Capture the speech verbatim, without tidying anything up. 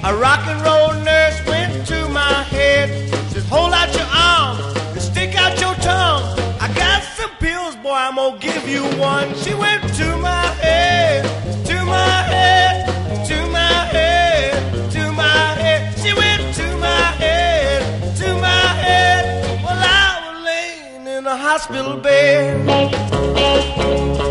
A rock and roll nurse went to my head. Says, hold out your arm and stick out your tongue. I got some pills, boy, I'm gonna give you one. She went to my head, to my head, to my head, to my head. She went to my head, to my head. Well, I was laying in a hospital bed.